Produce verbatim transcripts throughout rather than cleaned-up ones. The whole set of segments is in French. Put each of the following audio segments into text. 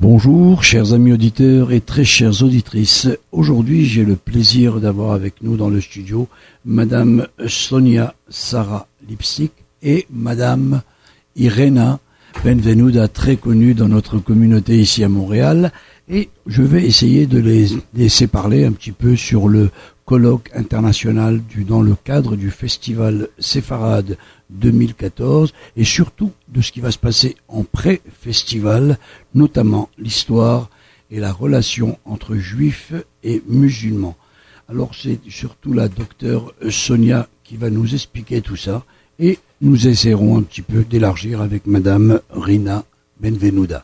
Bonjour, chers amis auditeurs et très chères auditrices. Aujourd'hui, j'ai le plaisir d'avoir avec nous dans le studio Madame Sonia Sarah Lipstick et Madame Irena Benvenuda, très connue dans notre communauté ici à Montréal. Et je vais essayer de les laisser parler un petit peu sur le colloque international du, dans le cadre du festival Séfarade deux mille quatorze et surtout de ce qui va se passer en pré-festival, notamment l'histoire et la relation entre juifs et musulmans. Alors c'est surtout la docteure Sonia qui va nous expliquer tout ça et nous essaierons un petit peu d'élargir avec Madame Rina Benvenuda.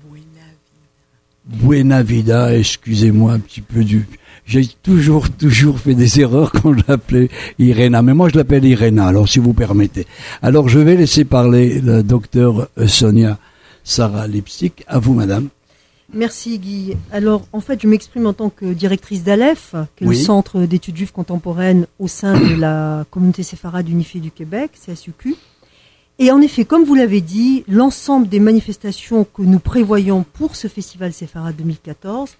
Buena vida, excusez-moi un petit peu du... J'ai toujours, toujours fait des erreurs quand je l'appelais Irena, mais moi je l'appelle Irena, alors si vous permettez. Alors je vais laisser parler la docteure Sonia Sarah Lipstick. À vous, madame. Merci Guy. Alors en fait, je m'exprime en tant que directrice d'Aleph, qui est oui. le Centre d'études juives contemporaines au sein de la communauté séfarade unifiée du Québec, C S U Q. Et en effet, comme vous l'avez dit, l'ensemble des manifestations que nous prévoyons pour ce festival Séfarade deux mille quatorze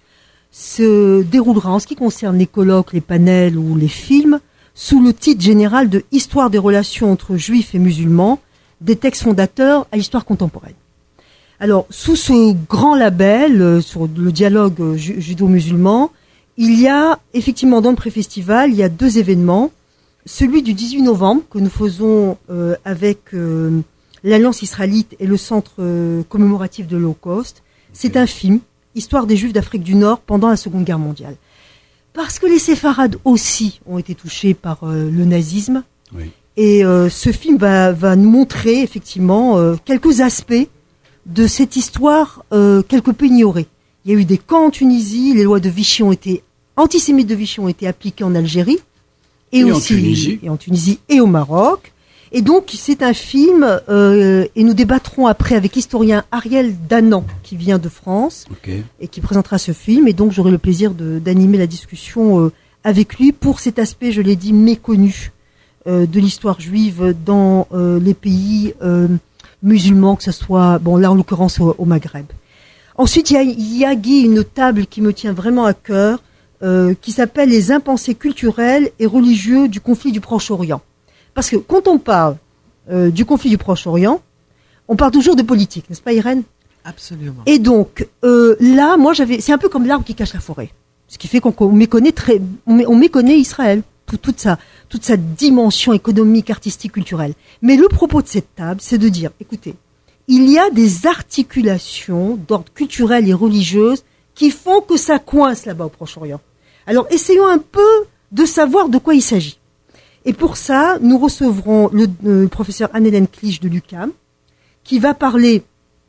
se déroulera en ce qui concerne les colloques, les panels ou les films sous le titre général de Histoire des relations entre juifs et musulmans, des textes fondateurs à l'histoire contemporaine. Alors, sous ce grand label, euh, sur le dialogue euh, judo-musulman, il y a effectivement dans le pré-festival, il y a deux événements. Celui du dix-huit novembre que nous faisons euh, avec euh, l'Alliance israélite et le Centre euh, commémoratif de l'Holocauste. C'est un film, Histoire des Juifs d'Afrique du Nord pendant la Seconde Guerre mondiale. Parce que les séfarades aussi ont été touchés par euh, le nazisme. Oui. Et euh, ce film va, va nous montrer effectivement euh, quelques aspects de cette histoire euh, quelque peu ignorée. Il y a eu des camps en Tunisie, les lois de Vichy ont été, antisémites de Vichy ont été appliquées en Algérie. Et, et, aussi, en Tunisie. et en Tunisie et au Maroc. Et donc, c'est un film, euh, et nous débattrons après avec l'historien Ariel Danan, qui vient de France, okay. et qui présentera ce film. Et donc, j'aurai le plaisir de, d'animer la discussion euh, avec lui pour cet aspect, je l'ai dit, méconnu euh, de l'histoire juive dans euh, les pays euh, musulmans, que ce soit, bon là, en l'occurrence, au, au Maghreb. Ensuite, il y a, il y a, Guy, une table qui me tient vraiment à cœur, Euh, qui s'appelle les impensés culturels et religieux du conflit du Proche-Orient. Parce que quand on parle euh, du conflit du Proche-Orient, on parle toujours de politique, n'est-ce pas Irène ? Absolument. Et donc, euh, là, moi, j'avais, c'est un peu comme l'arbre qui cache la forêt. Ce qui fait qu'on, on méconnaît très, on, on méconnaît Israël, tout, toute sa, toute sa dimension économique, artistique, culturelle. Mais le propos de cette table, c'est de dire, écoutez, il y a des articulations d'ordre culturel et religieuse qui font que ça coince là-bas au Proche-Orient. Alors, essayons un peu de savoir de quoi il s'agit. Et pour ça, nous recevrons le, le professeur Anne-Hélène Clich de l'U Q A M, qui va parler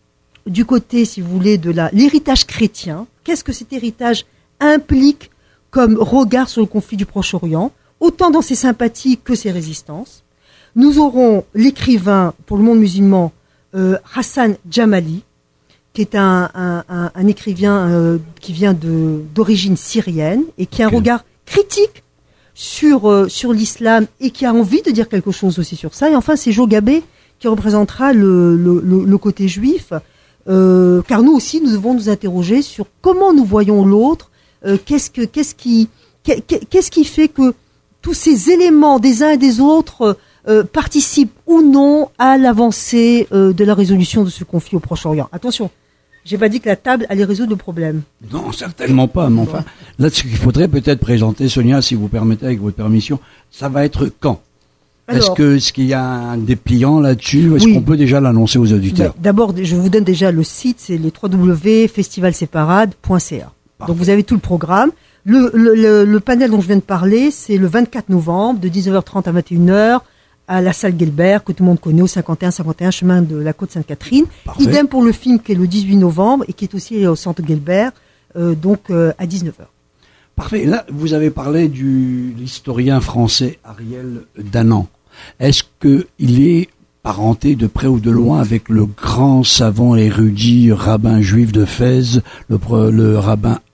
du côté, si vous voulez, de la, l'héritage chrétien. Qu'est-ce que cet héritage implique comme regard sur le conflit du Proche-Orient, autant dans ses sympathies que ses résistances. Nous aurons l'écrivain pour le monde musulman, euh, Hassan Djamali, qui est un, un, un, un écrivain euh, qui vient de, d'origine syrienne et qui a un okay. regard critique sur, euh, sur l'islam et qui a envie de dire quelque chose aussi sur ça. Et enfin, c'est Jo Gabé qui représentera le, le, le, le côté juif, euh, car nous aussi, nous devons nous interroger sur comment nous voyons l'autre, euh, qu'est-ce, que, qu'est-ce, qui, qu'est-ce qui fait que tous ces éléments des uns et des autres euh, participent ou non à l'avancée euh, de la résolution de ce conflit au Proche-Orient. Attention. J'ai pas dit que la table allait résoudre le problème. Non, certainement pas. Mais enfin, là, ce qu'il faudrait peut-être présenter, Sonia, si vous permettez, avec votre permission, ça va être quand ? Alors, est-ce que, est-ce qu'il y a un dépliant là-dessus ? Est-ce oui. qu'on peut déjà l'annoncer aux auditeurs ? D'abord, je vous donne déjà le site, c'est les w w w point festival séfarade point c a. Donc vous avez tout le programme. Le, le, le, le panel dont je viens de parler, c'est le vingt-quatre novembre, de dix-neuf heures trente à vingt et une heures, à la salle Guelbert, que tout le monde connaît, au cinquante et un cinquante et un chemin de la Côte Sainte-Catherine. Parfait. Idem pour le film qui est le dix-huit novembre et qui est aussi au centre Guelbert, euh, donc euh, à dix-neuf heures. Parfait. Là, vous avez parlé du l'historien français Ariel Danan. Est-ce que il est parenté de près ou de loin avec le grand savant érudit rabbin juif de Fès, le, le rabbin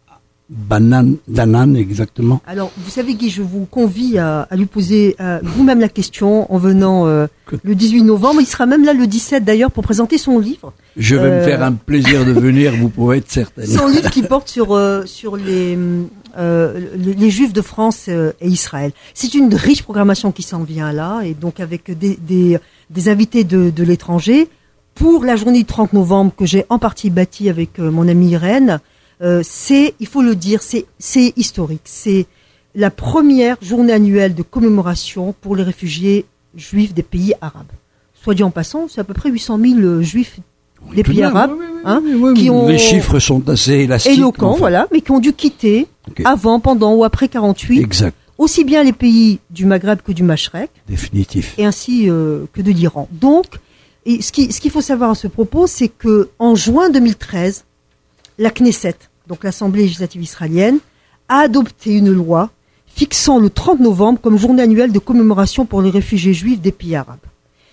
Banane, Danan, exactement. Alors, vous savez, Guy, je vous convie à, à lui poser euh, vous-même la question en venant euh, le dix-huit novembre. Il sera même là le dix-sept d'ailleurs pour présenter son livre. Je vais euh, me faire un plaisir de venir, vous pouvez être certaine. Son livre qui porte sur euh, sur les, euh, les les Juifs de France euh, et Israël. C'est une riche programmation qui s'en vient là, et donc avec des des, des invités de, de l'étranger pour la journée du trente novembre que j'ai en partie bâtie avec euh, mon amie Irène. Euh, c'est, il faut le dire, c'est, c'est historique. C'est la première journée annuelle de commémoration pour les réfugiés juifs des pays arabes. Soit dit en passant, c'est à peu près huit cent mille juifs oui, des pays arabes, oui, oui, hein, oui, oui, qui ont les chiffres sont assez élastiques, éloquents, enfin. Voilà, mais qui ont dû quitter okay. avant, pendant ou après quarante-huit, exact. Aussi bien les pays du Maghreb que du Machrek, définitif, et ainsi euh, que de l'Iran. Donc, et ce qui, ce qu'il faut savoir à ce propos, c'est que en juin deux mille treize, la Knesset, donc l'Assemblée législative israélienne, a adopté une loi fixant le trente novembre comme journée annuelle de commémoration pour les réfugiés juifs des pays arabes.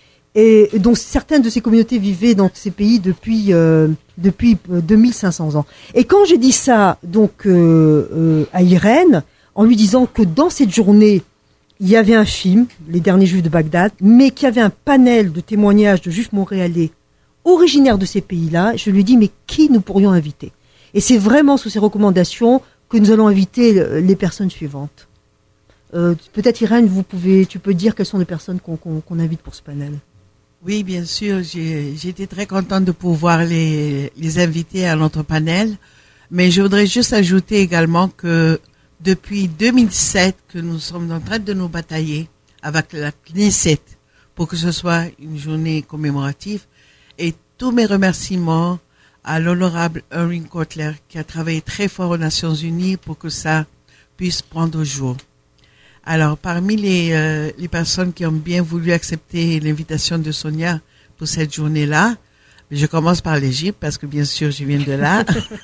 Et donc certaines de ces communautés vivaient dans ces pays depuis euh, depuis deux mille cinq cents ans. Et quand j'ai dit ça donc euh, euh, à Irène, en lui disant que dans cette journée il y avait un film, Les Derniers Juifs de Bagdad, mais qu'il y avait un panel de témoignages de juifs montréalais originaires de ces pays-là, je lui ai dit mais qui nous pourrions inviter ? Et c'est vraiment sous ces recommandations que nous allons inviter les personnes suivantes. Euh, peut-être Irène, vous pouvez, tu peux dire quelles sont les personnes qu'on, qu'on, qu'on invite pour ce panel. Oui, bien sûr. J'ai, j'ai été très contente de pouvoir les, les inviter à notre panel. Mais je voudrais juste ajouter également que depuis deux mille sept, que nous sommes en train de nous batailler avec la Knesset pour que ce soit une journée commémorative. Et tous mes remerciements à l'honorable Erwin Kotler, qui a travaillé très fort aux Nations Unies pour que ça puisse prendre jour. Alors, parmi les, euh, les personnes qui ont bien voulu accepter l'invitation de Sonia pour cette journée-là, je commence par l'Égypte, parce que bien sûr, je viens de là.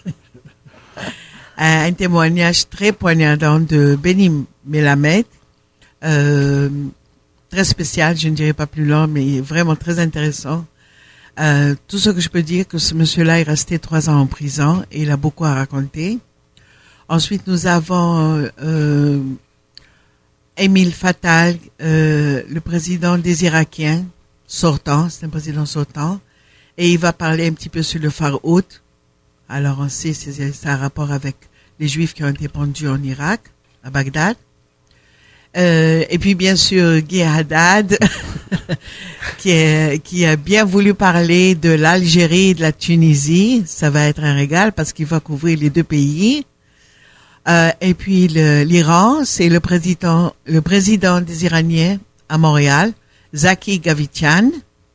un, un témoignage très poignardant de Benny Melamed, euh, très spécial, je ne dirais pas plus long, mais vraiment très intéressant. Euh, tout ce que je peux dire, que ce monsieur-là est resté trois ans en prison et il a beaucoup à raconter. Ensuite, nous avons euh, Émile Fatal, euh, le président des Irakiens, sortant, c'est un président sortant, et il va parler un petit peu sur le Far Haute. Alors, on sait, c'est, c'est un rapport avec les Juifs qui ont été pendus en Irak, à Bagdad. Euh, et puis, bien sûr, Guy Haddad, qui, est, qui a bien voulu parler de l'Algérie et de la Tunisie. Ça va être un régal parce qu'il va couvrir les deux pays. Euh, et puis, le, l'Iran, c'est le président, le président des Iraniens à Montréal, Zaki Gavitian,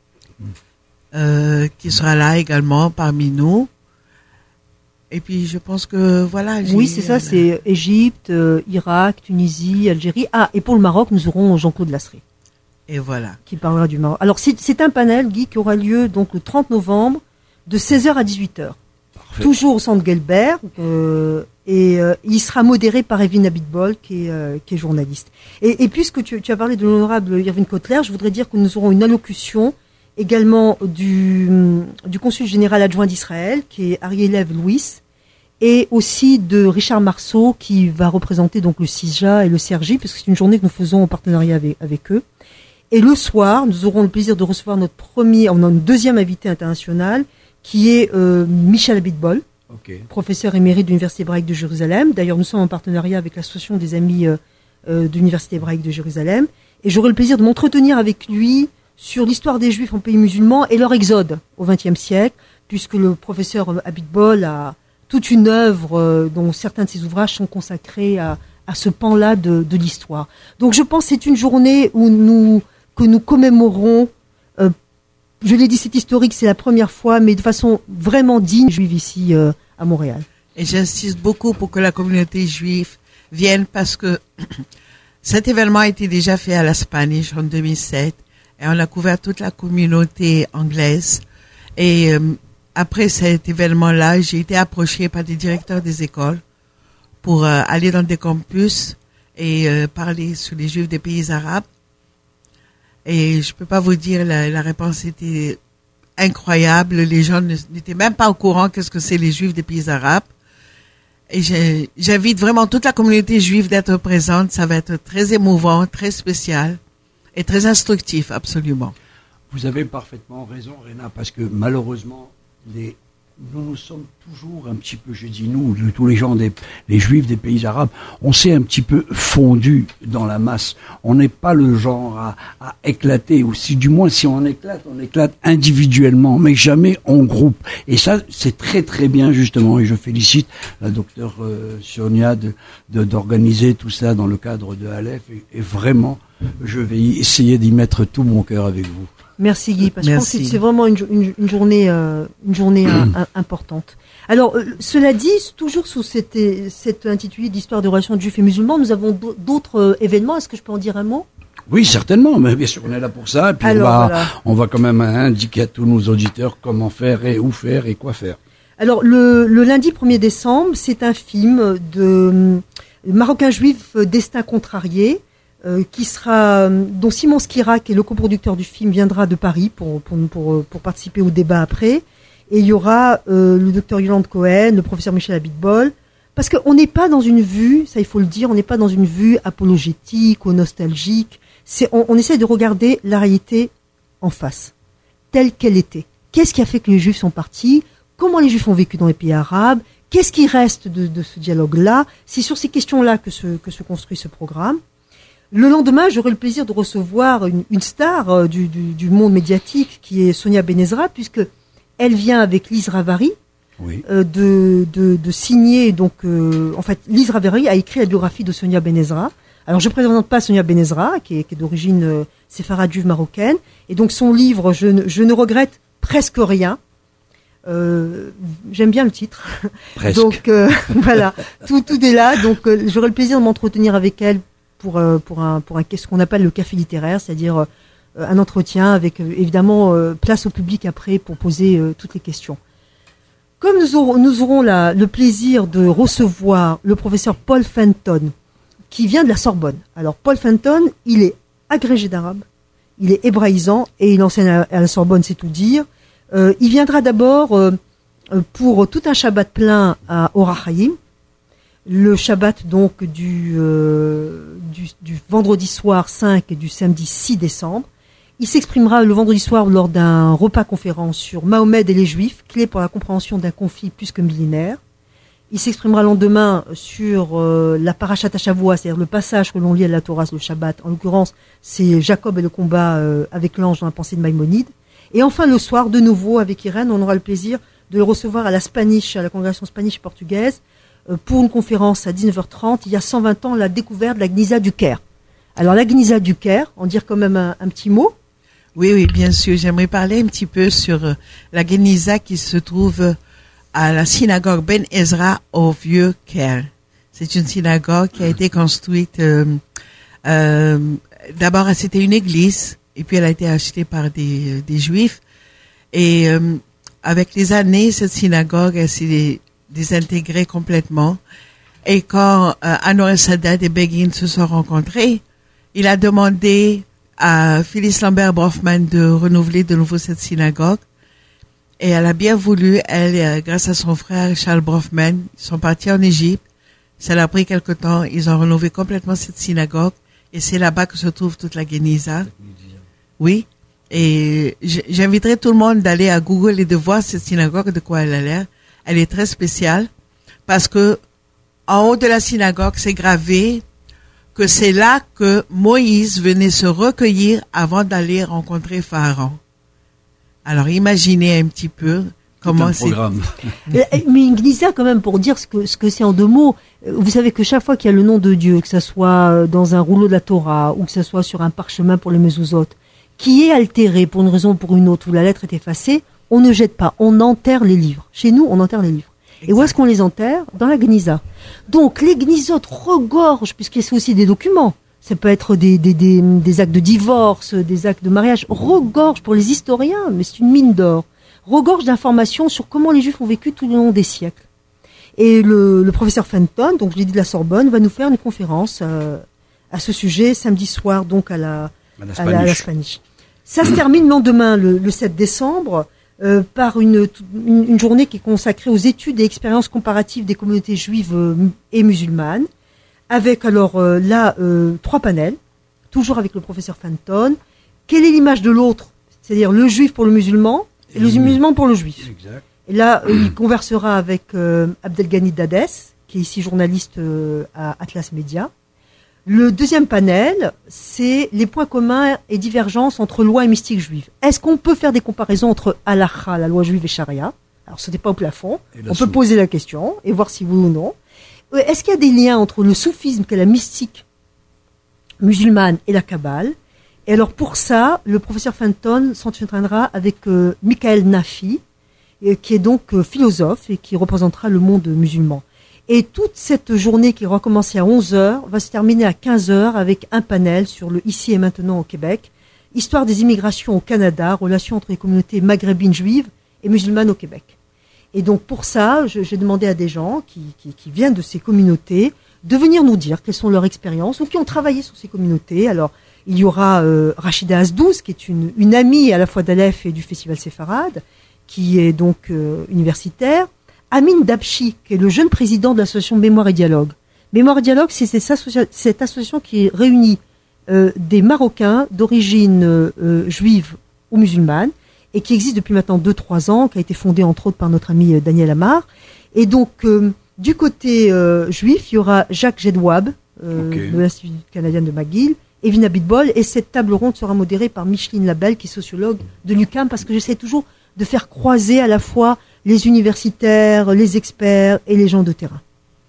euh, qui sera là également parmi nous. Et puis, je pense que, voilà. Oui, c'est ça, c'est Égypte, euh, Irak, Tunisie, Algérie. Ah, et pour le Maroc, nous aurons Jean-Claude Lasserie. Et voilà. Qui parlera du Maroc. Alors, c'est, c'est un panel, Guy, qui aura lieu donc le trente novembre, de seize heures à dix-huit heures. Parfait. Toujours au centre Gelbert. Euh, et euh, il sera modéré par Evelyne Abitbol, qui est, euh, qui est journaliste. Et, et puisque tu, tu as parlé de l'honorable Irving Kotler, je voudrais dire que nous aurons une allocution également du, du consul général adjoint d'Israël, qui est Arielev Louis, et aussi de Richard Marceau, qui va représenter donc le CISJA et le C R J, parce que c'est une journée que nous faisons en partenariat avec, avec eux. Et le soir, nous aurons le plaisir de recevoir notre premier, on a une deuxième invité international, qui est euh, Michel Abitbol, okay. professeur émérite de l'Université hébraïque de Jérusalem. D'ailleurs, nous sommes en partenariat avec l'Association des Amis euh, euh, de l'Université hébraïque de Jérusalem. Et j'aurai le plaisir de m'entretenir avec lui sur l'histoire des Juifs en pays musulmans et leur exode au vingtième siècle, puisque le professeur Abitbol a toute une œuvre euh, dont certains de ses ouvrages sont consacrés à, à ce pan-là de, de l'histoire. Donc je pense que c'est une journée où nous, que nous commémorons, euh, je l'ai dit, c'est historique, c'est la première fois, mais de façon vraiment digne, juive ici euh, à Montréal. Et j'insiste beaucoup pour que la communauté juive vienne, parce que cet événement a été déjà fait à la Spanish en deux mille sept, et on a couvert toute la communauté anglaise. Et euh, après cet événement-là, j'ai été approchée par des directeurs des écoles pour euh, aller dans des campus et euh, parler sur les Juifs des pays arabes. Et je peux pas vous dire, la, la réponse était incroyable. Les gens ne, n'étaient même pas au courant qu'est-ce que c'est les Juifs des pays arabes. Et j'invite vraiment toute la communauté juive d'être présente. Ça va être très émouvant, très spécial et très instructif, absolument. Vous avez parfaitement raison, Réna, parce que malheureusement, les, nous nous sommes toujours un petit peu, je dis nous, tous les gens, des, les juifs des pays arabes, on s'est un petit peu fondu dans la masse. On n'est pas le genre à, à éclater, ou si du moins si on éclate, on éclate individuellement, mais jamais en groupe. Et ça, c'est très très bien justement, et je félicite la docteure euh, Sonia de, de, d'organiser tout ça dans le cadre de Aleph, et, et vraiment, je vais essayer d'y mettre tout mon cœur avec vous. Merci Guy, parce que je pense que c'est vraiment une, une, une journée, euh, une journée mmh. un, importante. Alors, euh, cela dit, toujours sous cette, cette intitulé d'histoire des relations juifs et musulmans, nous avons d'autres euh, événements. Est-ce que je peux en dire un mot? Oui, certainement, mais bien sûr, on est là pour ça. Et puis Alors, on, va, voilà. on va quand même indiquer à tous nos auditeurs comment faire et où faire et quoi faire. Alors, le, le lundi premier décembre, c'est un film de euh, Marocain juif Destin contrarié. Euh, qui sera, dont Simon Skira, qui est le coproducteur du film, viendra de Paris pour, pour, pour, pour participer au débat après. Et il y aura euh, le docteur Yolande Cohen, le professeur Michel Abitbol, parce qu'on n'est pas dans une vue, ça il faut le dire, on n'est pas dans une vue apologétique ou nostalgique. C'est, on, on essaie de regarder la réalité en face, telle qu'elle était. Qu'est-ce qui a fait que les Juifs sont partis? Comment les Juifs ont vécu dans les pays arabes? Qu'est-ce qui reste de, de ce dialogue-là? C'est sur ces questions-là que se, que se construit ce programme. Le lendemain, j'aurai le plaisir de recevoir une, une star euh, du, du, du monde médiatique qui est Sonia Benezra, puisque elle vient avec Lise Ravary oui. euh, de, de, de signer. Donc, euh, en fait, Lise Ravary a écrit la biographie de Sonia Benezra. Alors, je ne présente pas Sonia Benezra, qui est, qui est d'origine euh, séfarade juive marocaine, et donc son livre, je ne, je ne regrette presque rien. Euh, j'aime bien le titre. Presque. Donc euh, voilà, tout, tout est là. Donc, euh, j'aurai le plaisir de m'entretenir avec elle. Pour, euh, pour un, pour un, ce qu'on appelle le café littéraire, c'est-à-dire euh, un entretien avec, euh, évidemment, euh, place au public après pour poser euh, toutes les questions. Comme nous aurons, nous aurons la, le plaisir de recevoir le professeur Paul Fenton, qui vient de la Sorbonne. Alors, Paul Fenton, il est agrégé d'arabe, il est hébraïsant et il enseigne à, à la Sorbonne, c'est tout dire. Euh, il viendra d'abord euh, pour tout un Shabbat plein à Or HaChaim, le Shabbat donc du, euh, du, du vendredi soir cinq et du samedi six décembre. Il s'exprimera le vendredi soir lors d'un repas-conférence sur Mahomet et les Juifs, clé pour la compréhension d'un conflit plus que millénaire. Il s'exprimera le lendemain sur euh, la Parashat HaShavua, c'est-à-dire le passage que l'on lit à la Torah le Shabbat. En l'occurrence, c'est Jacob et le combat euh, avec l'ange dans la pensée de Maïmonide. Et enfin, le soir, de nouveau, avec Irène, on aura le plaisir de le recevoir à la Spanish, à la congrégation Spanish portugaise, pour une conférence à dix-neuf heures trente, il y a cent vingt ans, la découverte de la Gnisa du Caire. Alors, la Gnisa du Caire, en dire quand même un, un petit mot. Oui, oui, bien sûr. J'aimerais parler un petit peu sur la Gnisa qui se trouve à la synagogue Ben Ezra au Vieux Caire. C'est une synagogue qui a été construite, euh, euh, d'abord, c'était une église, et puis elle a été achetée par des, des Juifs. Et euh, avec les années, cette synagogue, elle s'est désintégré complètement. Et quand euh, Anwar el-Sadat et Begin se sont rencontrés, il a demandé à Phyllis Lambert Brofman de renouveler de nouveau cette synagogue. Et elle a bien voulu, elle, euh, grâce à son frère Charles Brofman, ils sont partis en Égypte. Ça leur a pris quelque temps. Ils ont renouvelé complètement cette synagogue. Et c'est là-bas que se trouve toute la Geniza. Oui. Et j'inviterai tout le monde d'aller à Google et de voir cette synagogue, de quoi elle a l'air. Elle est très spéciale parce que en haut de la synagogue, c'est gravé que c'est là que Moïse venait se recueillir avant d'aller rencontrer Pharaon. Alors imaginez un petit peu comment c'est. Mais une Gnisa quand même pour dire ce que ce que c'est en deux mots. Vous savez que chaque fois qu'il y a le nom de Dieu, que ça soit dans un rouleau de la Torah ou que ça soit sur un parchemin pour les mezuzot, qui est altéré pour une raison ou pour une autre, où la lettre est effacée, on ne jette pas, on enterre les livres. Chez nous, on enterre les livres. Exact. Et où est-ce qu'on les enterre? Dans la Gnisa. Donc, les Gnisotes regorgent, puisqu'il y a aussi des documents. Ça peut être des, des, des, des actes de divorce, des actes de mariage. Regorgent pour les historiens, mais c'est une mine d'or. Regorgent d'informations sur comment les Juifs ont vécu tout au long des siècles. Et le, le professeur Fenton, donc je l'ai dit de la Sorbonne, va nous faire une conférence euh, à ce sujet, samedi soir, donc à la, à la, à la Spanish. Ça se termine le lendemain, le, le sept décembre, euh, par une, une, une journée qui est consacrée aux études et expériences comparatives des communautés juives euh, et musulmanes, avec alors euh, là euh, trois panels, toujours avec le professeur Fenton. Quelle est l'image de l'autre, c'est-à-dire le juif pour le musulman et, et le musulman pour le juif. Exact. Et là, euh, il conversera avec euh, Abdelghani Dades, qui est ici journaliste euh, à Atlas Média. Le deuxième panel, c'est les points communs et divergences entre loi et mystique juive. Est-ce qu'on peut faire des comparaisons entre halakha, la loi juive, et charia? Alors, ce n'est pas au plafond. On peut poser la question et voir si oui ou non. Est-ce qu'il y a des liens entre le soufisme, qui est la mystique musulmane, et la Kabbale? Et alors, pour ça, le professeur Fenton s'entraînera avec euh, Michael Nafi, euh, qui est donc euh, philosophe et qui représentera le monde musulman. Et toute cette journée qui va commencer à onze heures va se terminer à quinze heures avec un panel sur le ici et maintenant au Québec, histoire des immigrations au Canada, relations entre les communautés maghrébines juives et musulmanes au Québec. Et donc pour ça, je, j'ai demandé à des gens qui, qui, qui viennent de ces communautés de venir nous dire quelles sont leurs expériences ou qui ont travaillé sur ces communautés. Alors il y aura euh, Rachida Azdouz, qui est une, une amie à la fois d'Aleph et du Festival Séfarade, qui est donc euh, universitaire. Amin Dabchi, qui est le jeune président de l'association Mémoire et Dialogue. Mémoire et Dialogue, c'est cette, associa- cette association qui réunit euh, des Marocains d'origine euh, juive ou musulmane et qui existe depuis maintenant deux trois ans, qui a été fondée entre autres par notre ami euh, Daniel Amar. Et donc, euh, du côté euh, juif, il y aura Jacques Jedwab, euh, okay. de l'Institut canadien de McGill, et Vina Bitbol. Et cette table ronde sera modérée par Micheline Labelle, qui est sociologue de l'U Q A M, parce que j'essaie toujours de faire croiser à la fois les universitaires, les experts et les gens de terrain.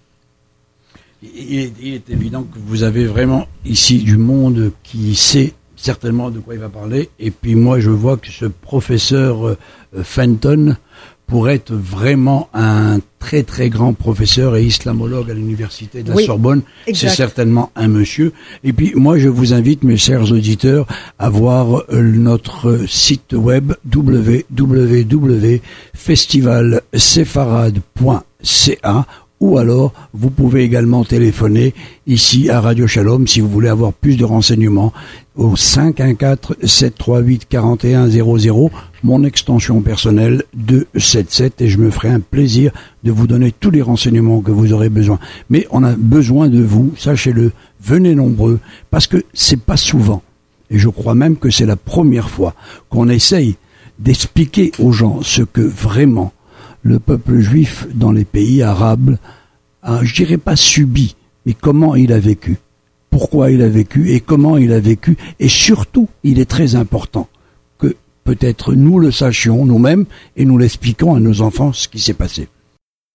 Il est, il est évident que vous avez vraiment ici du monde qui sait certainement de quoi il va parler. Et puis moi, je vois que ce professeur euh, Fenton pourrait être vraiment un très très grand professeur et islamologue à l'université de la oui, Sorbonne. Exact. C'est certainement un monsieur. Et puis moi, je vous invite, mes chers auditeurs, à voir euh, notre site web w w w point festival séfarade point c a, ou alors vous pouvez également téléphoner ici à Radio Shalom si vous voulez avoir plus de renseignements au cinq un quatre sept trois huit quatre et un zéro zéro, mon extension personnelle deux sept sept, et je me ferai un plaisir de vous donner tous les renseignements que vous aurez besoin. Mais on a besoin de vous, sachez-le, venez nombreux, parce que c'est pas souvent, et je crois même que c'est la première fois qu'on essaye d'expliquer aux gens ce que vraiment le peuple juif dans les pays arabes a, je dirais pas subi, mais comment il a vécu, pourquoi il a vécu et comment il a vécu. Et surtout, il est très important que peut-être nous le sachions nous-mêmes et nous l'expliquons à nos enfants ce qui s'est passé.